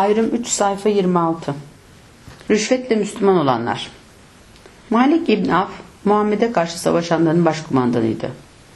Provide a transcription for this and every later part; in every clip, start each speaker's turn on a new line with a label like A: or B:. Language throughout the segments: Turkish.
A: Ayrım 3 sayfa 26. Rüşvetle Müslüman olanlar. Malik İbn Af, Muhammed'e karşı savaşanların başkumandanıydı.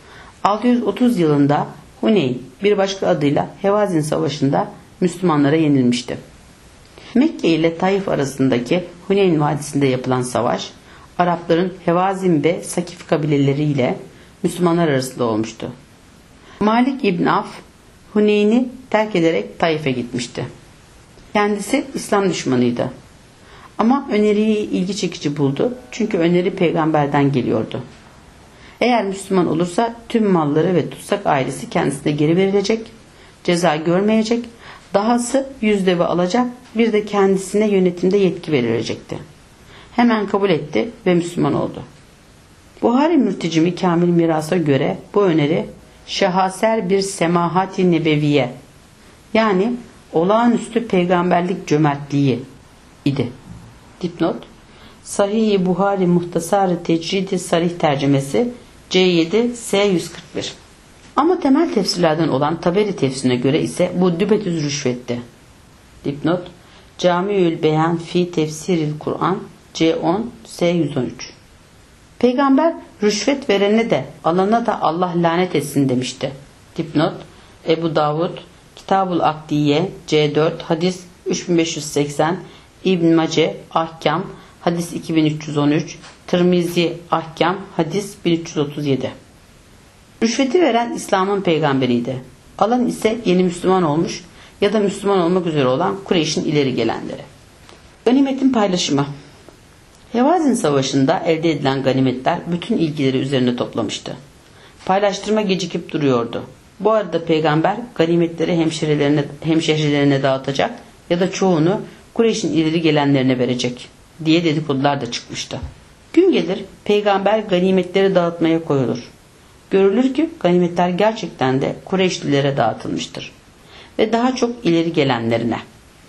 A: 630 yılında Huneyn, bir başka adıyla Hevazin Savaşı'nda Müslümanlara yenilmişti. Mekke ile Taif arasındaki Huneyn Vadisi'nde yapılan savaş, Arapların Hevazin ve Sakif kabileleriyle Müslümanlar arasında olmuştu. Malik İbn Af, Huneyn'i terk ederek Taif'e gitmişti. Kendisi İslam düşmanıydı. Ama öneriyi ilgi çekici buldu. Çünkü öneri peygamberden geliyordu. Eğer Müslüman olursa tüm malları ve tutsak ailesi kendisine geri verilecek, ceza görmeyecek, dahası 100 deve alacak, bir de kendisine yönetimde yetki verilecekti. Hemen kabul etti ve Müslüman oldu. Buhari Mürtecimi Kamil Miras'a göre bu öneri şahaser bir semahati nebeviye, yani olağanüstü peygamberlik cömertliği idi. Dipnot: Sahih-i Buhari Muhtasar-ı Tecridi Sarih tercümesi C7 S141. Ama temel tefsirlerden olan Taberi tefsirine göre ise bu düpedüz rüşvetti. Dipnot: Camiül Beyan fi Tefsiril Kur'an C10 S113. Peygamber rüşvet verene de alana da Allah lanet etsin demişti. Dipnot: Ebu Davud Kitabul Akdiye C4 hadis 3580, İbn Mace Ahkam hadis 2313, Tirmizi Ahkam hadis 1337. Rüşveti veren İslam'ın peygamberiydi. Alan ise yeni Müslüman olmuş ya da Müslüman olmak üzere olan Kureyş'in ileri gelenleri. Ganimetin paylaşımı. Hevazin Savaşı'nda elde edilen ganimetler bütün ilgileri üzerine toplamıştı. Paylaştırma gecikip duruyordu. Bu arada peygamber ganimetleri hemşehrilerine dağıtacak ya da çoğunu Kureyş'in ileri gelenlerine verecek diye dedikodular da çıkmıştı. Gün gelir peygamber ganimetleri dağıtmaya koyulur. Görülür ki ganimetler gerçekten de Kureyşlilere dağıtılmıştır ve daha çok ileri gelenlerine.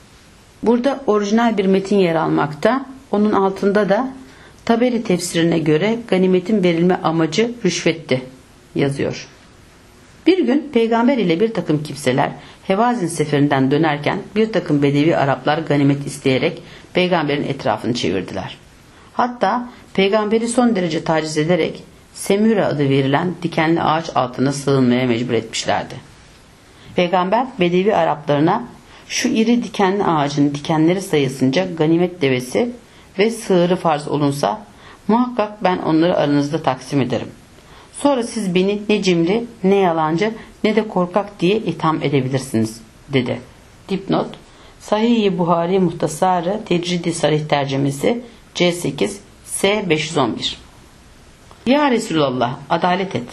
A: Burada orijinal bir metin yer almakta. Onun altında da Taberi tefsirine göre ganimetin verilme amacı rüşvetti yazıyor. Bir gün peygamber ile bir takım kimseler Hevazin seferinden dönerken bir takım Bedevi Araplar ganimet isteyerek peygamberin etrafını çevirdiler. Hatta peygamberi son derece taciz ederek Semüre adı verilen dikenli ağaç altına sığınmaya mecbur etmişlerdi. Peygamber Bedevi Araplarına şu iri dikenli ağacın dikenleri sayısınca ganimet devesi ve sığırı farz olunsa muhakkak ben onları aranızda taksim ederim. Sonra siz beni ne cimri, ne yalancı, ne de korkak diye itham edebilirsiniz dedi. Dipnot: Sahih-i Buhari Muhtasar-ı Tecridi Sarih tercümesi C8 S511. Ya Resulallah, adalet et.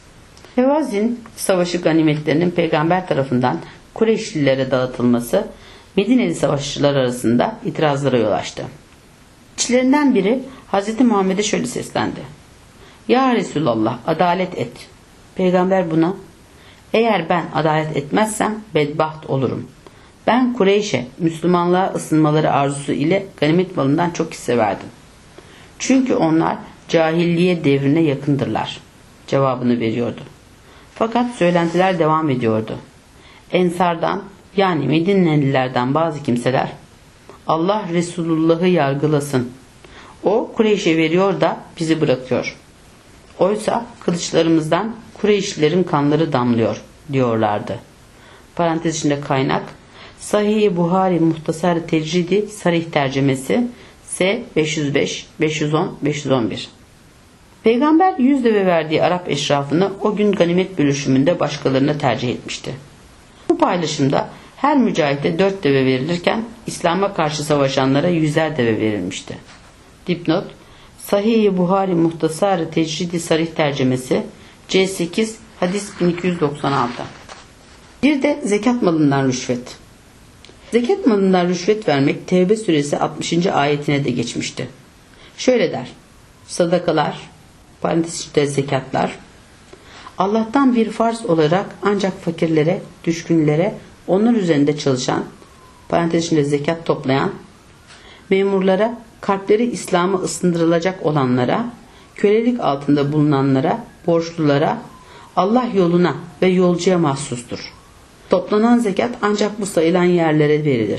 A: Hevazin savaşı ganimetlerinin peygamber tarafından Kureyşlilere dağıtılması Medineli savaşçılar arasında itirazlara yol açtı. İçlerinden biri Hz. Muhammed'e şöyle seslendi: Ya Resulallah, adalet et. Peygamber buna: Eğer ben adalet etmezsem bedbaht olurum. Ben Kureyş'e Müslümanlığa ısınmaları arzusu ile ganimet malından çok hisse verdim. Çünkü onlar cahilliye devrine yakındırlar cevabını veriyordu. Fakat söylentiler devam ediyordu. Ensardan, yani Medinelilerden bazı kimseler, Allah Resulullah'ı yargılasın. O Kureyş'e veriyor da bizi bırakıyor. Oysa kılıçlarımızdan Kureyşlilerin kanları damlıyor diyorlardı. Parantez içinde kaynak Sahih-i Buhari Muhtasar Tecridi Sarih tercümesi S 505, 510, 511. Peygamber 100 deve verdiği Arap eşrafını o gün ganimet bölüşümünde başkalarına tercih etmişti. Bu paylaşımda her mücahide 4 deve verilirken İslam'a karşı savaşanlara 100'er deve verilmişti. Dipnot: Sahih-i Buhari Muhtasar Tecridi Sarih tercümesi C8 hadis 1296. Bir de zekat malından rüşvet. Zekat malından rüşvet vermek Tevbe suresi 60. ayetine de geçmişti. Şöyle der: Sadakalar, parantez içinde zekatlar, Allah'tan bir farz olarak ancak fakirlere, düşkünlere, onlar üzerinde çalışan, parantez içinde zekat toplayan, memurlara, kalpleri İslam'a ısındırılacak olanlara, kölelik altında bulunanlara, borçlulara, Allah yoluna ve yolcuya mahsustur. Toplanan zekat ancak bu sayılan yerlere verilir.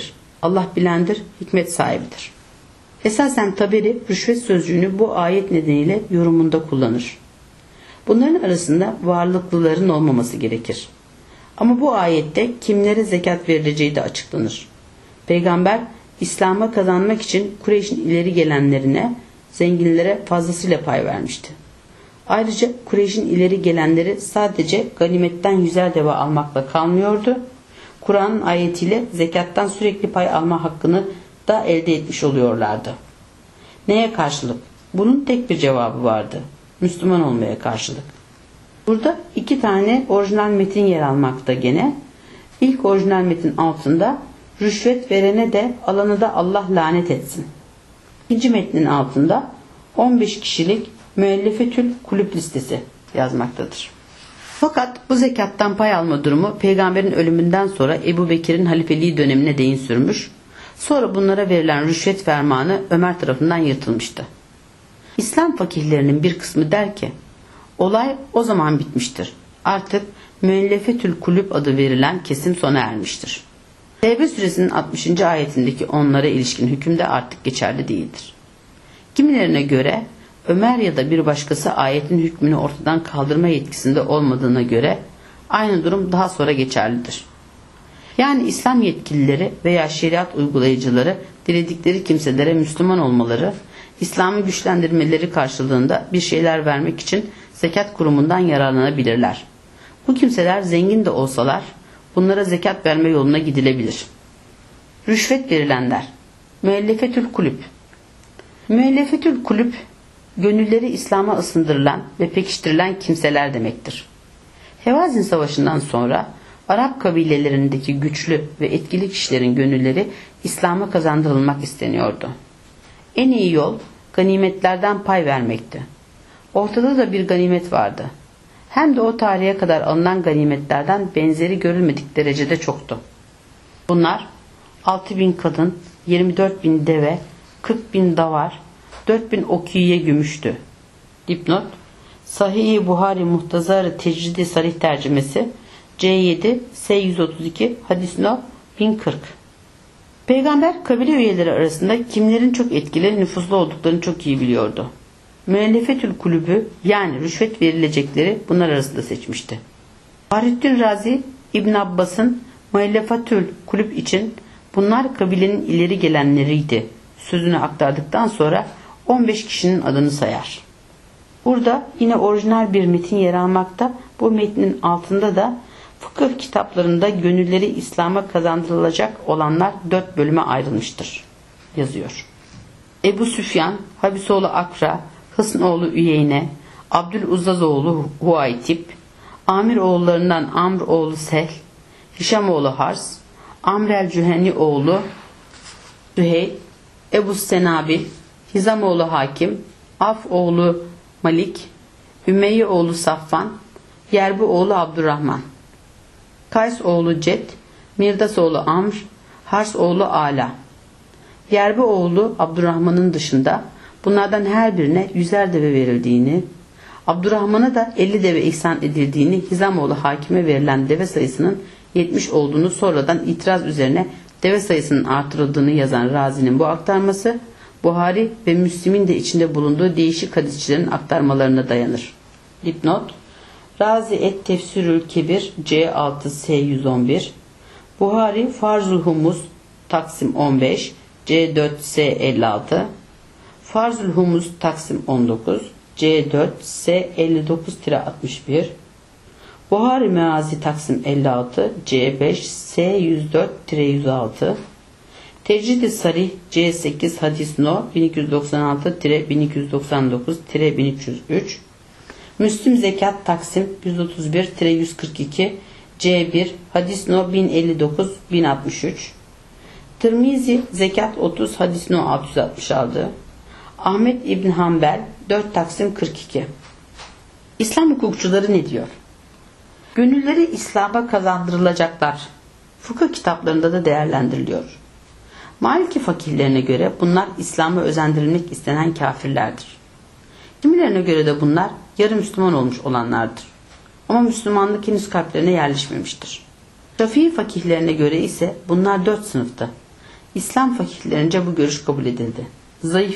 A: Allah bilendir, hikmet sahibidir. Esasen Taberi rüşvet sözcüğünü bu ayet nedeniyle yorumunda kullanır. Bunların arasında varlıklıların olmaması gerekir. Ama bu ayette kimlere zekat verileceği de açıklanır. Peygamber İslam'a kazanmak için Kureyş'in ileri gelenlerine, zenginlere fazlasıyla pay vermişti. Ayrıca Kureyş'in ileri gelenleri sadece ganimetten 100'er deve almakla kalmıyordu. Kur'an'ın ayetiyle zekattan sürekli pay alma hakkını da elde etmiş oluyorlardı. Neye karşılık? Bunun tek bir cevabı vardı. Müslüman olmaya karşılık. Burada 2 tane orijinal metin yer almakta gene. İlk orijinal metin altında rüşvet verene de alana da Allah lanet etsin. İkinci metnin altında 15 kişilik müellefetül kulüp listesi yazmaktadır. Fakat bu zekattan pay alma durumu peygamberin ölümünden sonra Ebu Bekir'in halifeliği dönemine değin sürmüş. Sonra bunlara verilen rüşvet fermanı Ömer tarafından yırtılmıştı. İslam fakihlerinin bir kısmı der ki, olay o zaman bitmiştir. Artık müellefetül kulüp adı verilen kesim sona ermiştir. Tevbe suresinin 60. ayetindeki onlara ilişkin hüküm de artık geçerli değildir. Kimilerine göre Ömer ya da bir başkası ayetin hükmünü ortadan kaldırma yetkisinde olmadığına göre aynı durum daha sonra geçerlidir. Yani İslam yetkilileri veya şeriat uygulayıcıları diledikleri kimselere Müslüman olmaları, İslam'ı güçlendirmeleri karşılığında bir şeyler vermek için zekat kurumundan yararlanabilirler. Bu kimseler zengin de olsalar bunlara zekat verme yoluna gidilebilir. Rüşvet verilenler. Müellefetül kulüp. Müellefetül kulüp, gönülleri İslam'a ısındırılan ve pekiştirilen kimseler demektir. Hevazin Savaşı'ndan sonra Arap kabilelerindeki güçlü ve etkili kişilerin gönülleri İslam'a kazandırılmak isteniyordu. En iyi yol ganimetlerden pay vermekti. Ortada da bir ganimet vardı. Hem de o tarihe kadar alınan ganimetlerden benzeri görülmedik derecede çoktu. Bunlar 6.000 kadın, 24.000 deve, 40.000 davar, 4.000 okiye gümüştü. Dipnot: Sahih-i Buhari Muhtazar-ı Tecridi Sarih tercümesi C7 S132 hadis no 1040. Peygamber kabile üyeleri arasında kimlerin çok etkili, nüfuzlu olduklarını çok iyi biliyordu. Müellefetül kulübü, yani rüşvet verilecekleri bunlar arasında seçmişti. Fahrettin Razi İbn Abbas'ın müellefetül kulüp için bunlar kabilenin ileri gelenleriydi sözünü aktardıktan sonra 15 kişinin adını sayar. Burada yine orijinal bir metin yer almakta. Bu metnin altında da fıkıh kitaplarında gönülleri İslam'a kazandırılacak olanlar 4 bölüme ayrılmıştır yazıyor. Ebu Süfyan, Habisoğlu Akra, Hısnoğlu Üyeyne, Abdüluzzazoğlu Huaytip, Amir oğullarından Amr oğlu Sehl, Hişam oğlu Hars, Amr el-Cüheni oğlu Süheyl, Ebu Senabil, Hizam oğlu Hakim, Af oğlu Malik, Ümeyye oğlu Safvan, Yerbi oğlu Abdurrahman, Kays oğlu Ced, Mirdas oğlu Amr, Hars oğlu Ala. Yerbi oğlu Abdurrahman'ın dışında bunlardan her birine 100'er deve verildiğini, Abdurrahman'a da 50 deve ihsan edildiğini, Hizamoğlu Hakim'e verilen deve sayısının 70 olduğunu, sonradan itiraz üzerine deve sayısının artırıldığını yazan Razi'nin bu aktarması, Buhari ve Müslim'in de içinde bulunduğu değişik hadisçilerin aktarmalarına dayanır. Dipnot: Razi et Tefsirül Kebir C6 S111, Buhari Farzul Humus Taksim 15 C4 S56, Farzul Humus Taksim 19 C4 S59-61, Buhari Meazi Taksim 56 C5 S104-106, Tecrid-i Sarih C8 Hadis No 1296-1299-1303, Müslim Zekat Taksim 131-142 C1 Hadis No 1059-1063, Tirmizi Zekat 30 Hadis No 666, Ahmet İbn Hanbel 4 Taksim 42. İslam hukukçuları ne diyor? Gönülleri İslam'a kazandırılacaklar fıkıh kitaplarında da değerlendiriliyor. Maliki fakihlerine göre bunlar İslam'a özendirilmek istenen kafirlerdir. Kimilerine göre de bunlar yarı Müslüman olmuş olanlardır. Ama Müslümanlık henüz kalplerine yerleşmemiştir. Şafii fakihlerine göre ise bunlar 4 sınıftı. İslam fakihlerince bu görüş kabul edildi. Zayıf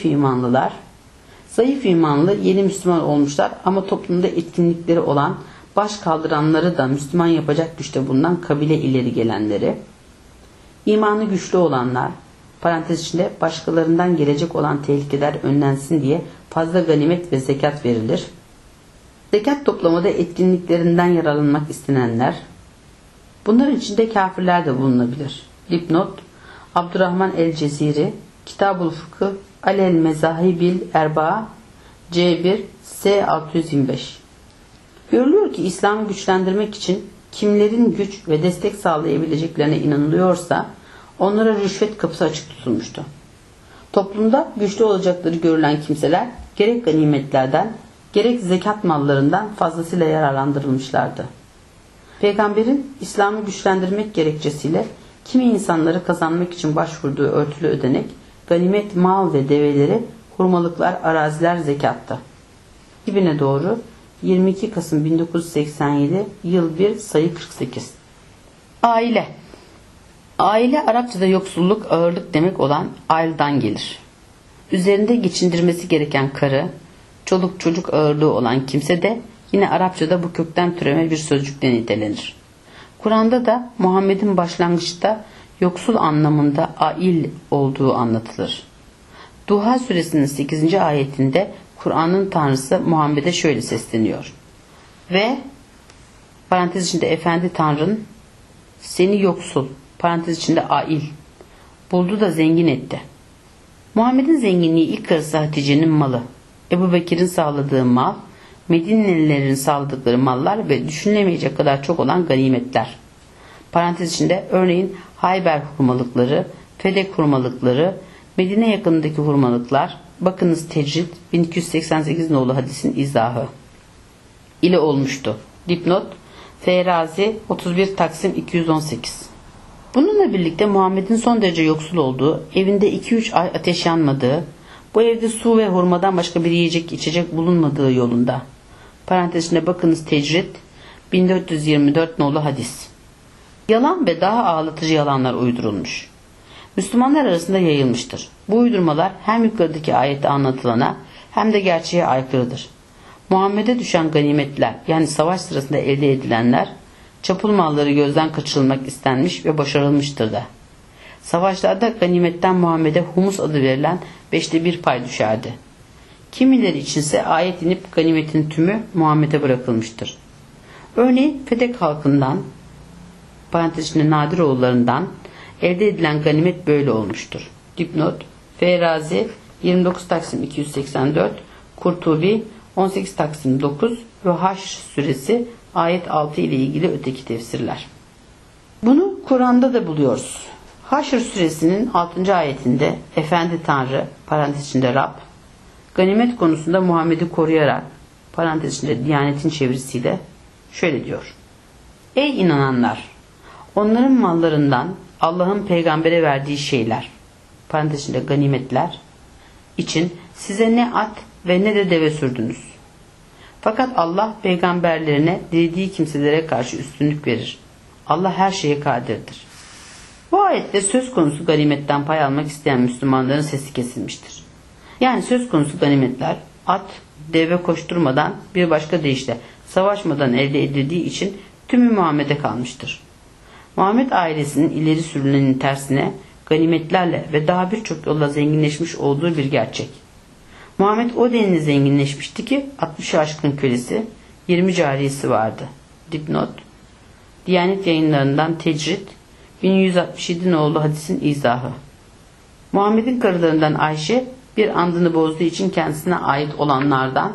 A: imanlı yeni Müslüman olmuşlar ama toplumda etkinlikleri olan, baş kaldıranları da Müslüman yapacak güçte bulunan kabile ileri gelenleri, imanı güçlü olanlar, parantez içinde başkalarından gelecek olan tehlikeler önlensin diye fazla ganimet ve zekat verilir. Zekat toplamada etkinliklerinden yararlanmak istenenler, bunların içinde kafirler de bulunabilir. Dipnot: Abdurrahman el-Ceziri, Kitab-ül Fıkıh, Alel Mezahibil Erba'a, C1, S 625. Görülüyor ki İslam'ı güçlendirmek için kimlerin güç ve destek sağlayabileceklerine inanılıyorsa onlara rüşvet kapısı açık tutulmuştu. Toplumda güçlü olacakları görülen kimseler gerek ganimetlerden gerek zekat mallarından fazlasıyla yararlandırılmışlardı. Peygamberin İslam'ı güçlendirmek gerekçesiyle kimi insanları kazanmak için başvurduğu örtülü ödenek, ganimet, mal ve develeri, hurmalıklar, araziler zekattı. İbne Doğru 22 Kasım 1987 Yıl 1 Sayı 48. Aile Arapçada yoksulluk, ağırlık demek olan aildan gelir. Üzerinde geçindirmesi gereken karı, çoluk çocuk ağırlığı olan kimse de yine Arapçada bu kökten türeme bir sözcükle nitelenir. Kur'an'da da Muhammed'in başlangıçta yoksul anlamında ail olduğu anlatılır. Duha suresinin 8. ayetinde Kur'an'ın Tanrısı Muhammed'e şöyle sesleniyor. Ve parantez içinde Efendi Tanrın seni yoksul, parantez içinde ail buldu da zengin etti. Muhammed'in zenginliği ilk karısı Hatice'nin malı, Ebu Bekir'in sağladığı mal, Medinelilerin sağladıkları mallar ve düşünülemeyecek kadar çok olan ganimetler. Parantez içinde örneğin Hayber hurmalıkları, Fedek hurmalıkları, Medine yakınındaki hurmalıklar, bakınız Tecrid 1288 nolu hadisin izahı ile olmuştu. Dipnot: Feyrazi 31 Taksim 218. Bununla birlikte Muhammed'in son derece yoksul olduğu, evinde 2-3 ay ateş yanmadığı, bu evde su ve hurmadan başka bir yiyecek içecek bulunmadığı yolunda. Parantez içinde bakınız Tecrid 1424 nolu hadis. Yalan ve daha ağlatıcı yalanlar uydurulmuş. Müslümanlar arasında yayılmıştır. Bu uydurmalar hem yukarıdaki ayette anlatılana hem de gerçeğe aykırıdır. Muhammed'e düşen ganimetler, yani savaş sırasında elde edilenler, çapul malları gözden kaçırılmak istenmiş ve başarılmıştır da. Savaşlarda ganimetten Muhammed'e humus adı verilen 5'te 1 pay düşerdi. Kimileri içinse ayet inip ganimetin tümü Muhammed'e bırakılmıştır. Örneğin Fedek halkından, parantez içinde Nadiroğullarından elde edilen ganimet böyle olmuştur. Dipnot: Feyrazi 29 Taksim 284, Kurtubi 18 Taksim 9 ve Haşr suresi ayet 6 ile ilgili öteki tefsirler. Bunu Kur'an'da da buluyoruz. Haşr suresinin 6. ayetinde Efendi Tanrı, parantez içinde Rab, ganimet konusunda Muhammed'i koruyarak, parantez içinde Diyanet'in çevirisiyle şöyle diyor. Ey inananlar! Onların mallarından Allah'ın peygambere verdiği şeyler, parantez içinde ganimetler için size ne at ve ne de deve sürdünüz. Fakat Allah peygamberlerine dilediği kimselere karşı üstünlük verir. Allah her şeye kadirdir. Bu ayette söz konusu ganimetten pay almak isteyen Müslümanların sesi kesilmiştir. Yani söz konusu ganimetler at, deve koşturmadan, bir başka deyişle savaşmadan elde edildiği için tümü Muhammed'e kalmıştır. Muhammed ailesinin ileri sürülenin tersine ganimetlerle ve daha birçok yolla zenginleşmiş olduğu bir gerçek. Muhammed o denli zenginleşmişti ki 60'ı aşkın kölesi, 20 cariyesi vardı. Dipnot: Diyanet yayınlarından Tecrid 1167 nolu hadisin izahı. Muhammed'in karılarından Ayşe bir andını bozduğu için kendisine ait olanlardan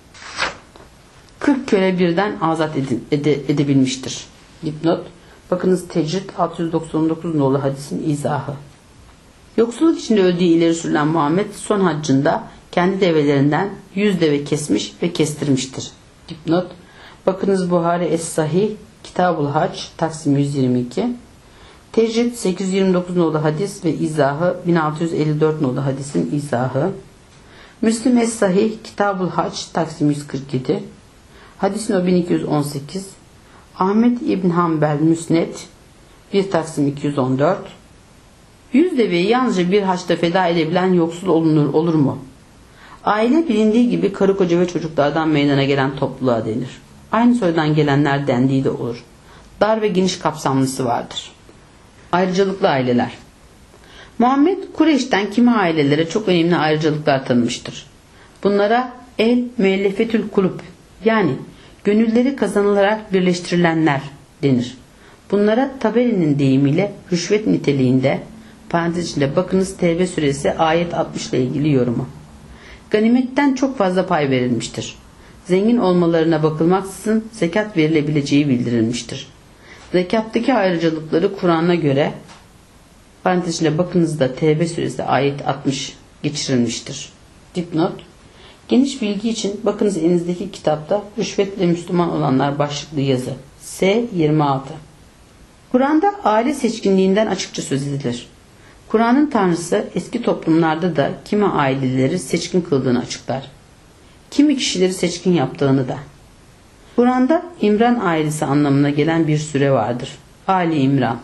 A: 40 köle birden azat edebilmiştir. Dipnot: bakınız Tecrid 699 nolu hadisin izahı. Yoksulluk içinde öldüğü ileri sürülen Muhammed son haccında kendi develerinden 100 deve kesmiş ve kestirmiştir. Dipnot: bakınız Buhari Es-Sahih Kitab-ül Hac Taksim 122. Tecrid 829 nolu hadis ve izahı 1654 nolu hadisin izahı. Müslim Es-Sahih Kitab-ül Hac Taksim 147. Hadis no 1218. Ahmet İbn Hanbel Müsned 1 Taksim 214. 100 deveyi yalnızca bir haçta feda edebilen yoksul olur mu? Aile bilindiği gibi karı koca ve çocuklardan meydana gelen topluluğa denir. Aynı soydan gelenler dendiği de olur. Dar ve geniş kapsamlısı vardır. Ayrıcalıklı aileler. Muhammed Kureyş'ten kimi ailelere çok önemli ayrıcalıklar tanımıştır. Bunlara el müellefetül kulüp, yani gönülleri kazanılarak birleştirilenler denir. Bunlara Taberi'nin deyimiyle rüşvet niteliğinde, parantez içinde bakınız Tevbe suresi ayet 60 ile ilgili yorumu. Ganimetten çok fazla pay verilmiştir. Zengin olmalarına bakılmaksızın zekat verilebileceği bildirilmiştir. Zekattaki ayrıcalıkları Kur'an'a göre, parantez içinde bakınızda Tevbe suresi ayet 60 geçirilmiştir. Dipnot: geniş bilgi için bakınız elinizdeki kitapta rüşvetle Müslüman olanlar başlıklı yazı S26. Kur'an'da aile seçkinliğinden açıkça söz edilir. Kur'an'ın Tanrısı eski toplumlarda da kimi aileleri seçkin kıldığını açıklar. Kimi kişileri seçkin yaptığını da. Kur'an'da İmran ailesi anlamına gelen bir süre vardır. Ali İmran.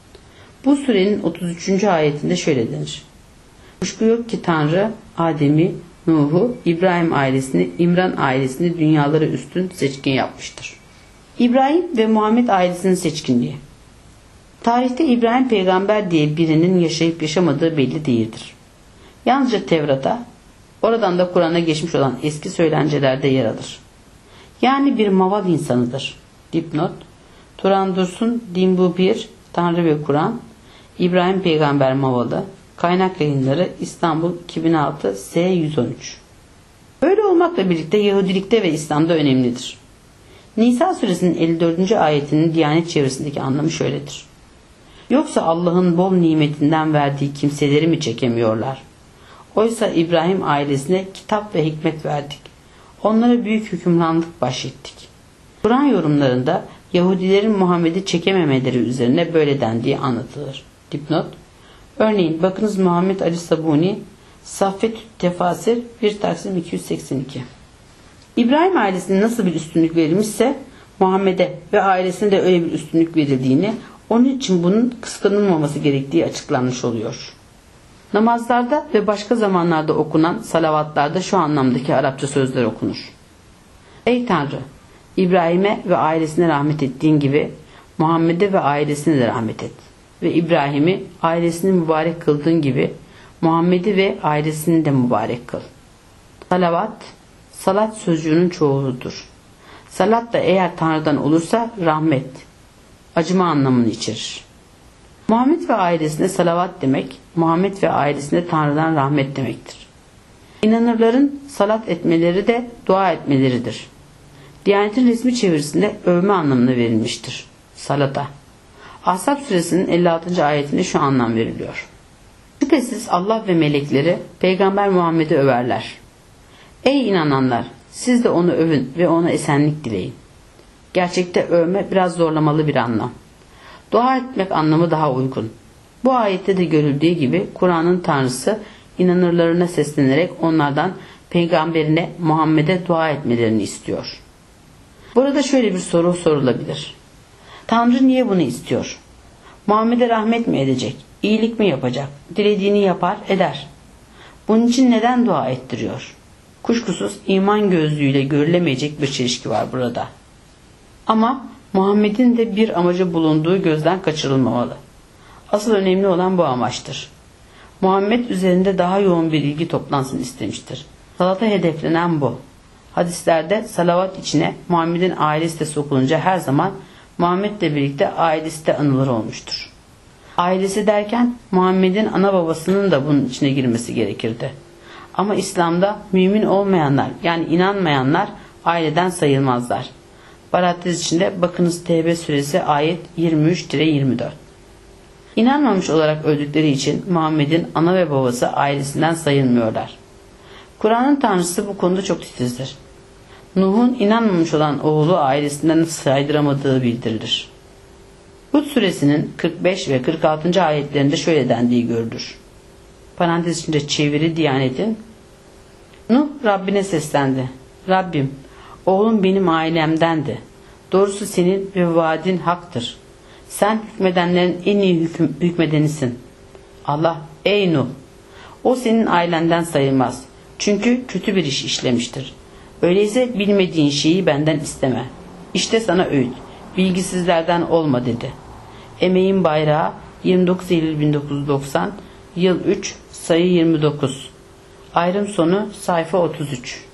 A: Bu surenin 33. ayetinde şöyle denir: kuşku yok ki Tanrı Adem'i, Nuh'u, İbrahim ailesini, İmran ailesini dünyalara üstün seçkin yapmıştır. İbrahim ve Muhammed ailesinin seçkinliği. Tarihte İbrahim peygamber diye birinin yaşayıp yaşamadığı belli değildir. Yalnızca Tevrat'a, oradan da Kur'an'a geçmiş olan eski söylencelerde yer alır. Yani bir mavad insanıdır. Dipnot: Turan Dursun, Din Bu 1, Tanrı ve Kur'an, İbrahim Peygamber Mavalı, Kaynak Yayınları, İstanbul 2006, S113. Böyle olmakla birlikte Yahudilikte ve İslam'da önemlidir. Nisa suresinin 54. ayetinin Diyanet çevresindeki anlamı şöyledir: yoksa Allah'ın bol nimetinden verdiği kimseleri mi çekemiyorlar? Oysa İbrahim ailesine kitap ve hikmet verdik. Onlara büyük hükümranlık bahşettik. Kur'an yorumlarında Yahudilerin Muhammed'i çekememeleri üzerine böyle dendiği anlatılır. Dipnot: örneğin bakınız Muhammed Ali Sabuni, Saffet Tefasir 1 Taksim 282. İbrahim ailesine nasıl bir üstünlük verilmişse Muhammed'e ve ailesine de öyle bir üstünlük verildiğini, onun için bunun kıskanılmaması gerektiği açıklanmış oluyor. Namazlarda ve başka zamanlarda okunan salavatlarda şu anlamdaki Arapça sözler okunur: ey Tanrı, İbrahim'e ve ailesine rahmet ettiğin gibi Muhammed'e ve ailesine de rahmet et. Ve İbrahim'i ailesini mübarek kıldığın gibi Muhammed'i ve ailesini de mübarek kıl. Salavat, salat sözcüğünün çoğuludur. Salat da eğer Tanrı'dan olursa rahmet, acıma anlamını içerir. Muhammed ve ailesine salavat demek, Muhammed ve ailesine Tanrı'dan rahmet demektir. İnanırların salat etmeleri de dua etmeleridir. Diyanet'in resmi çevirisinde övme anlamına verilmiştir. Salata. Ahzab suresinin 56. ayetinde şu anlam veriliyor: şüphesiz Allah ve melekleri Peygamber Muhammed'i överler. Ey inananlar! Siz de onu övün ve ona esenlik dileyin. Gerçekte övme biraz zorlamalı bir anlam. Dua etmek anlamı daha uygun. Bu ayette de görüldüğü gibi Kur'an'ın Tanrısı inanırlarına seslenerek onlardan peygamberine Muhammed'e dua etmelerini istiyor. Burada şöyle bir soru sorulabilir: Tanrı niye bunu istiyor? Muhammed'e rahmet mi edecek? İyilik mi yapacak? Dilediğini yapar, eder. Bunun için neden dua ettiriyor? Kuşkusuz iman gözlüğüyle görülemeyecek bir çelişki var burada. Ama Muhammed'in de bir amacı bulunduğu gözden kaçırılmamalı. Asıl önemli olan bu amaçtır. Muhammed üzerinde daha yoğun bir ilgi toplansın istemiştir. Salata hedeflenen bu. Hadislerde salavat içine Muhammed'in ailesi de sokulunca her zaman Muhammed'le birlikte ailesi de anılır olmuştur. Ailesi derken Muhammed'in ana babasının da bunun içine girmesi gerekirdi. Ama İslam'da mümin olmayanlar, yani inanmayanlar aileden sayılmazlar. Parantez içinde bakınız Tevbe suresi ayet 23-24. İnanmamış olarak öldükleri için Muhammed'in ana ve babası ailesinden sayılmıyorlar. Kur'an'ın Tanrısı bu konuda çok titizdir. Nuh'un inanmamış olan oğlu ailesinden saydıramadığı bildirilir. Hud suresinin 45 ve 46. ayetlerinde şöyle dendiği görülür. Parantez içinde çeviri Diyanet'in: Nuh Rabbine seslendi. Rabbim, oğlum benim ailemdendi. Doğrusu senin ve vaadin haktır. Sen hükmedenlerin en iyi hükmedenisin. Allah, ey Nuh! O senin ailenden sayılmaz. Çünkü kötü bir iş işlemiştir. Öyleyse bilmediğin şeyi benden isteme. İşte sana öğüt. Bilgisizlerden olma dedi. Emeğin Bayrağı, 29 Eylül 1990, yıl 3, sayı 29. Ayrım sonu, sayfa 33.